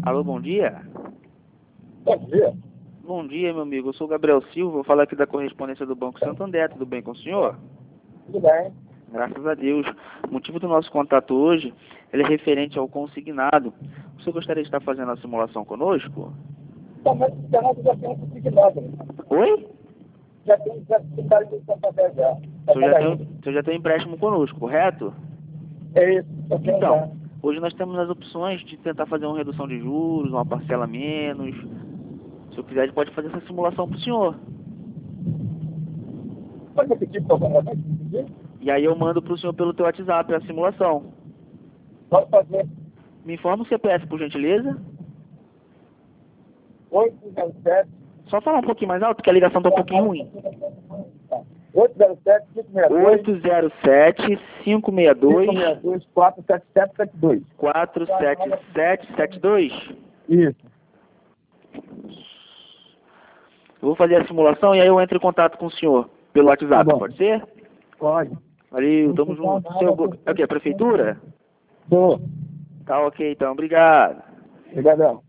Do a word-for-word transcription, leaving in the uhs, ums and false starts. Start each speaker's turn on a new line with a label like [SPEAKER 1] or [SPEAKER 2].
[SPEAKER 1] Alô, bom dia.
[SPEAKER 2] Bom dia.
[SPEAKER 1] Bom dia, meu amigo. Eu sou o Gabriel Silva, vou falar aqui da correspondência do Banco Santander. Tudo bem com o senhor?
[SPEAKER 2] Tudo bem?
[SPEAKER 1] Graças a Deus. O motivo do nosso contato hoje ele é referente ao consignado. O senhor gostaria de estar fazendo a simulação conosco?
[SPEAKER 2] Então, mas o canal já tem um consignado.
[SPEAKER 1] Oi?
[SPEAKER 2] Já tem já tem vários do Santander já.
[SPEAKER 1] O senhor já tem, o senhor já tem um empréstimo conosco, correto?
[SPEAKER 2] É isso. Eu tenho já.
[SPEAKER 1] Então, hoje nós temos as opções de tentar fazer uma redução de juros, uma parcela a menos. Se o senhor quiser, a gente pode fazer essa simulação para o senhor.
[SPEAKER 2] Pode repetir, por favor?
[SPEAKER 1] E aí eu mando para o senhor pelo teu WhatsApp a simulação.
[SPEAKER 2] Pode fazer.
[SPEAKER 1] Me informa o C P F, por gentileza.
[SPEAKER 2] oito zero sete.
[SPEAKER 1] Só falar um pouquinho mais alto, que a ligação está um pouquinho ruim.
[SPEAKER 2] oito zero sete, cinco seis dois.
[SPEAKER 1] oito zero sete, cinco seis dois,
[SPEAKER 2] cinco seis dois, quatro sete sete sete dois.
[SPEAKER 1] quatro sete sete sete dois.
[SPEAKER 2] Isso.
[SPEAKER 1] Eu vou fazer a simulação e aí eu entro em contato com o senhor pelo WhatsApp,
[SPEAKER 2] Tá bom.
[SPEAKER 1] pode ser?
[SPEAKER 2] Pode.
[SPEAKER 1] Valeu, tamo junto. Seu, é o quê? Prefeitura?
[SPEAKER 2] Tô.
[SPEAKER 1] Tá ok, então. Obrigado.
[SPEAKER 2] Obrigadão.